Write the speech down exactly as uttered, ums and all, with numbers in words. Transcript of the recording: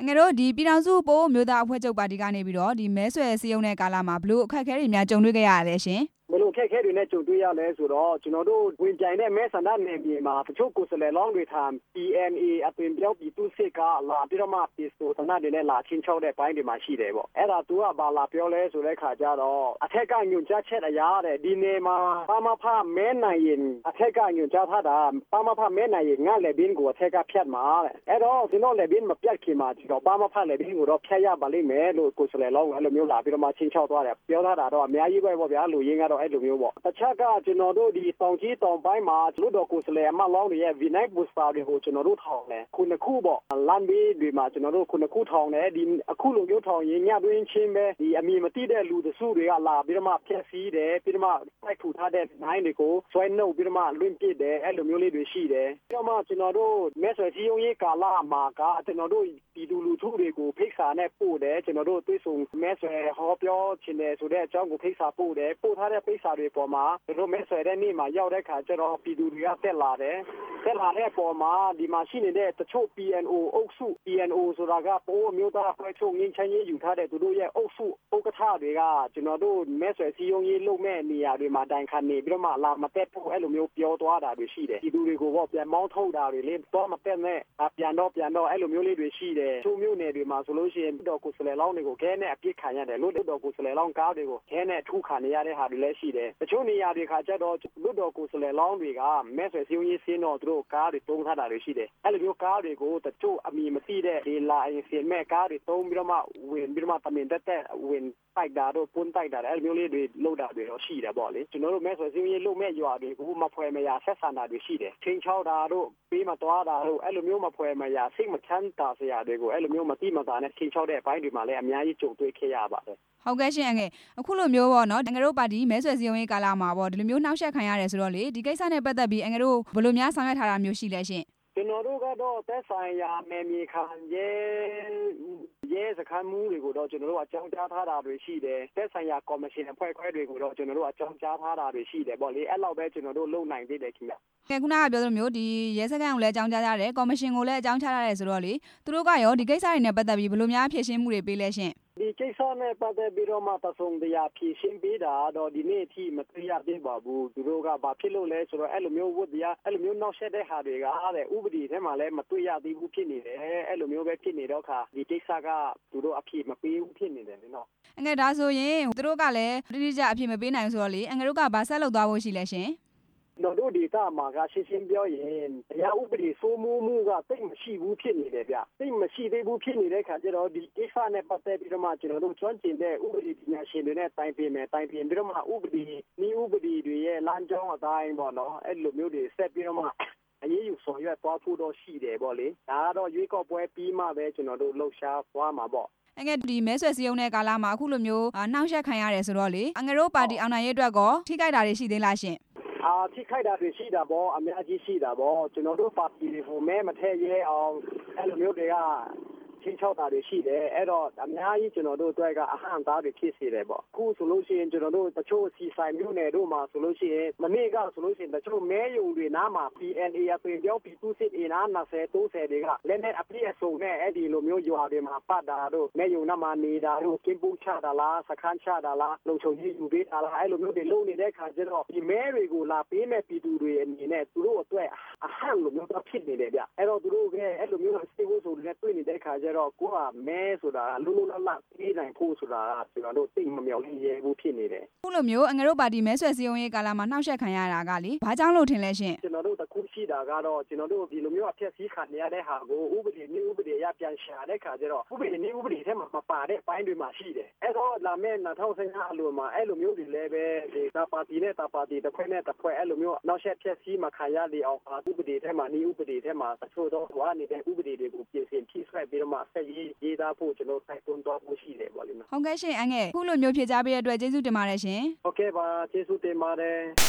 ငါတို့ဒီပြည်ထောင်စုပို့မျိုးသားအဖွဲ့ချုပ်ပါတီကနေပြီးတော့ဒီမဲဆွယ်စည်းရုံးတဲ့ကာလမှာဘလို့အခက်အခဲတွေများကြုံတွေ့ခဲ့ရလဲရှင်ဘလို့အခက်အခဲတွေနဲ့ကြုံတွေ့ရလဲဆိုတော့ကျွန်တော်တို့ဝင်ပြိုင်တဲ့မဲဆန္ဒနယ်မြေမှာတချို့ကိုယ်စားလှယ်လောင်းတွေထံ P N A အသွင်ပြောင်းပြည်သူ့စစ်ကလာပြီးတော့မှပြည်သူသနာတွေနဲ့လာချင်းချောက်တဲ့ဘိုင်းတွေမှာရှိတယ်ပေါ့အဲ့ဒါသူကဘာလာပြောလဲဆိုတဲ့ခါကျတော့အထက်ကညွှန်ကြားချက်အရာတဲ့ဒီနေ့မှာပါမဖမဲနိုင်ရင်အထက်ကညွှန်ကြားထားတာပါမဖမဲနိုင်ရင်ငါလည်းဘင်းကိုအထက်ကဖြတ်မှာတဲ့အဲ့တော့ကျွန်တော်လည်းဘင်းမပြတ်ခင်မှာဒီတော့ပါမဖလည်းဘင်းကိုတော့ဖြတ်ရပါလိမ့်မယ်လို့ကိုယ်စားလှယ်လောင်းအဲ့လိုမျိုးလာပြီးတော့မှချင်းချောက်သွားတယ်ပြောထားတာတော့အများကြီးပဲပေါ့ဗျာလူရင်းကတော့အဲ့လိုမျိုးပေါ့တခြားကကျွန်တော်တို့ဒီတောင်ကြီးတောင်ပိုင်းမှာလူတော်ကိုယ်စားလှယ်အမလောင်းတွေရဲ့ Vinay Booster တွေကိုကျွန်တော်တို့ထောင်တယ်ခုနှစ်ခုပေါ့လမ်းဘေးတွေမှာကျွန်တော်တို့ခုနှစ်ခုထောင်တယ်ဒီအခုလိုမျိုးထောင်ရင်ညတွင်းချင်းပဲဒီအမီမတိတဲ့လူတစုတွေကလာပြီးတော့မှဖျက်ဆီးတယ်ပြီးတော့မှတိုက်ထူထားတဲ့နိုင်တွေကိုဆွဲနှုတ်ပြီးတော့မှလွင့်ပစ်တယ်အဲ့လိုမျိုးလေးတွေရှိတယ်ပြီးတော့မှကျွန်တော်တို့မဲဆွယ်စည်းရုံးရေးကာလမှာကကျွန်တော်တို့ပြည်သူလူထုတွေကိုဖိတ်စာနဲ့ပို့တယ်ကျွန်တော်တို့သွေးဆုံမဲဆွယ်ဟောပြောချင်တယ်ဆိုတဲ့အကြောင်းကိုဖိတ်စာပို့တယ်ပို့ထားတဲ့ဖိတ်စာတွေပေါ်မှာကျွန်တော်မဲဆွယ်တဲ့နေ့မှာရောက်တဲ့ခါကျတော့ပြည်သူတွေကတက်လာတယ်တက်လာတဲ့ပေါ်မှာဒီမှာရှိနေတဲ့တချို့ P N O အုပ်စု P N O ဆိုတာကပိုးမျိုးသားဖွဲ့ချုပ်ငင်းချမ်းရေးယူထားတဲ့သူတို့ရဲ့အုပ်စုဥက္ကဋ္ဌတွေကကျွန်တော်တို့မဲဆွယ်စည်းရုံးရေးလုပ်မဲ့နေရာတွေမှာတိုင်ခံနေပြီးတော့မှလာမတက်ဖို့အဲ့လိုမျိုးပြောသွားတာတွေရှိတယ်ပြည်သူတွေကိုပေါ့ပြန်မောင်းထုတ်တာတွေလေတော့မတက်နဲ့ပြန်တော့ပြန်တော့အဲ့လိုမျိုးလေးတွေရှိတယ်ချိုးမျိုးနယ်တွေမှာဆိုလို့ရှိရင်တော်ကိုယ်စားလှယ်လောင်းတွေကိုခဲနဲ့အပြစ်ခံရတယ်လို့တော်ကိုယ်စားလှယ်လောင်းကားတွေကိုခဲနဲ့ထူးခံနေရတဲ့ဟာတွေလည်းရှိတယ်တချို့နေရာတွေခါကျတော့လွတ်တော်ကိုယ်စားလှယ်လောင်းတွေကမဲဆွယ်စည်းရုံးရေးစင်းတော့သူတို့ကားတွေတုံးထားတာတွေရှိတယ်အဲ့လိုမျိုးကားတွေကိုတချို့အမီမသိတဲ့ဒီလာအင်စင်မဲ့ကားတွေတုံးပြီးတော့မှဝင်ပြီးတော့မှတမင်တက်တက်ဝင်တိုက်တာတော့ပွန်းတိုက်တာအဲ့လိုမျိုးလေးတွေလုပ်တာတွေတော့ရှိတယ်ပေါ့လေကျွန်တော်တို့မဲဆွယ်စည်းရုံးရေးလုပ်မဲ့ရွာတွေကိုမဖွဲမရဆက်ဆံတာတွေရှိတယ်ချင်းချောက်တာတို့ပေးမသွားတာတို့အဲ့လိုမျိုးမဖွဲမရစိတ်မချမ်းသာစရာတွေကိုအဲ့လိုမျိုးမတိမတာနဲ့ချင်းချောက်တဲ့အပိုင်းတွေမှာလည်းအများကြီးကြုံတွေ့ခဲ့ရပါတယ်ဟုတ်ကဲ့ရှင်အငယ်အခုလိုမျိုးပေါ့နော်ငါတို့ပါတီမဲဆွယ်စည်းရုံးရေးကာလမှာပေါ့ဒီလိုမျိုးနှောက်ယှက်ခံရတယ်ဆိုတော့လေဒီကိစ္စနဲ့ပတ်သက်ပြီးငါတို့ဘယ်လိုများဆောင်ရွက်ထားတာမျိုးရှိလဲရှင်ကျွန်တော်တို့ကတော့သက်ဆိုင်ရာနယ်မြေခံရဲရဲစခန်းမှုတွေကိုတော့ကျွန်တော်တို့အကြောင်းကြားထားတာတွေရှိတယ်သက်ဆိုင်ရာကော်မရှင်အဖွဲ့ခွဲတွေကိုတော့ကျွန်တော်တို့အကြောင်းကြားထားတာတွေရှိတယ်ပေါ့လေအဲ့လောက်ပဲကျွန်တော်တို့လုပ်နိုင်သေးတယ်ခင်ဗျကဲခုနကပြောသလိုမျိုးဒီရဲစခန်းကိုလည်းအကြောင်းကြားရတယ်ကော်မရှင်ကိုလည်းအကြောင်းကြားရတယ်ဆိုတော့လေသူတို့ကရောဒီကိစ္စတွေနဲ့ပတ်သက်ပြီးဘယ်လိုများဖြေရှင်းမှုတွေပေးလဲရှင်ဒီကိစ္စနဲ့ပတ်သက်ပြီးတော့မှတဆုံတရာဖြေရှင်းပေးတာတော့ဒီနေ့အထိမတွေ့ရသေးပါဘူးသူတို့ကဘာဖြစ်လို့လဲဆိုတော့အဲ့လိုမျိုးဝတ်တရားအဲ့လိုမျိုးနောက်ဆက်တဲ့ဟာတွေကအားတဲ့ဥပဒေထဲမှာလည်းမတွေ့ရသေးဘူးဖြစ်နေတယ်အဲ့လိုမျိုးပဲဖြစ်နေတော့ခါဒီကိစ္စကသူတို့အဖြေမပေးဘူးဖြစ်နေတယ်နော်အငယ်ဒါဆိုရင်သူတို့ကလည်းတိတိကျအဖြေမပေးနိုင်ဘူးဆိုတော့လေအငယ်တို့ကဘာဆက်လုပ်သွားဖို့ရှိလဲရှင်တို့တို့ဒေတာမှာကရှင်းရှင်းပြောရင်တရားဥပဒေစိုးမိုးမှုကတိတ်မရှိဘူးဖြစ်နေတယ်ဗျတိတ်မရှိသေးဘူးဖြစ်နေတဲ့ခါကျတော့ဒီကိစ္စနဲ့ပတ်သက်ပြီးတော့မှကျွန်တော်တို့ကျွမ်းကျင်တဲ့ဥပဒေပညာရှင်တွေနဲ့တိုင်ပင်မယ်တိုင်ပင်ပြီးတော့မှဥပဒေနည်းဥပဒေတွေရဲ့လမ်းကြောင်းအတိုင်းပေါ့နော်အဲ့လိုမျိုးတွေဆက်ပြီးတော့မှအရေးယူဆောင်ရွက်သွားဖို့တော့ရှိတယ်ပေါ့လေဒါကတော့ရွေးကောက်ပွဲပြီးမှပဲကျွန်တော်တို့လှုပ်ရှားသွားမှာပေါ့အငယ်ဒီမဲဆွယ်စည်းရုံးတဲ့ကာလမှာအခုလိုမျိုးနှောက်ယှက်ခံရတယ်ဆိုတော့လေအငယ်တို့ပါတီအောင်နိုင်ရေးအတွက်ကောထိခိုက်တာတွေရှိသေးလားရှင်အာထိခိုက်တာတွေရှိတာပေါ့အများကြီးရှိတာပေါ့ကျွန်တော်တို့ပါတီတွေကိုမဲမထည့်ရဲအောင်အဲ့လိုမျိုးတွေကချင်းချောက်တာတွေရှိတယ်အဲ့တော့အများကြီးကျွန်တော်တို့အတွက်ကအဟံသားတွေဖြစ်စေတယ်ပေါ့အခုဆိုလို့ရှိရင်ကျွန်တော်တို့တချို့စီဆိုင်မျိုးနယ်တို့မှာဆိုလို့ရှိရင်မနေ့ကဆိုလို့ရှိရင်တချို့မဲယုံတွေနားမှာ P N A အသွင်ပြောပြည်သူစစ်အင်အား၂၀ ၃၀တွေကလည်းနဲ့အပြည့်အစုံနဲ့အဲ့ဒီလိုမျိုးရွာတွေမှာပတ်တာတို့မဲယုံနားမှာနေတာတို့ကင်းပူးချတာလားစခန်းချတာလားလုံခြုံရေးယူပေးတာလားအဲ့လိုမျိုးတွေလုပ်နေတဲ့ခါကျတော့ဒီမဲတွေကိုလာပေးမဲ့ပြည်သူတွေအနေနဲ့သူတို့အတွက်အဟံလိုမျိုးဖြစ်နေတယ်ဗျအဲ့တော့သူတို့ကအဲ့လိုမျိုးစေဖို့ဆိုလည်းတွေ့နေတဲ့ခါကျတော့ကိုကမဲဆိုတာလုံးလုံးလတ်လတ်ပေးနိုင်ဖို့ဆိုတာကျွန်တော်တို့သိမမြောက်လေးရဲဘူးဖြစ်နေတယ်ခုလိုမျိုးအငယ်တို့ပါတီမဲဆွယ်စည်းရုံးရေးကာလမှာနှောက်ယှက်ခံရတာကလေဘာကြောင့်လို့ထင်လဲရှင်ကျွန်တော်တို့တခုရှိတာကတော့ကျွန်တော်တို့ဒီလိုမျိုးအဖြစ်စည်းခံရတဲ့ဟာကိုဥပဒေမျိုးဥပဒေရပြန်ရှာတဲ့ခါကျတော့ဥပဒေမျိုးဥပဒေထဲမှာမပါတဲ့အပိုင်းတွေမှာရှိတယ်အဲ့တော့လာမဲ့၂၀၁၅အလိုမှာအဲ့လိုမျိုးတွေလည်းပဲဒီတာပါတီနဲ့တာပါတီတစ်ခွဲနဲ့တစ်ခွဲအဲ့လိုမျိုးနောက်ဆက်ဖြစ်စည်းမှာခံရလေအောင်ဥပဒေထဲမှာဤဥပဒေထဲမှာတချို့တော့ဟိုနေတဲ့ဥပဒေတွေကိုပြင်ဆင်ဖြည့်ဆွဲပြီးတော့မှဆက်ရေးရေးသားဖို့ကျွန်တော်တိုက်တွန်းသွားဖို့ရှိတယ်ပေါ့လေနော်ဟုတ်ကဲ့ရှင်အငယ်ခုလိုမျိုးဖြေကြားပေးတဲ့အတွက်ကျေးဇူးတင်ပါတယ်ရှင်ဟုတ်ကဲ့ပါကျေးဇူးတင်ပါတယ်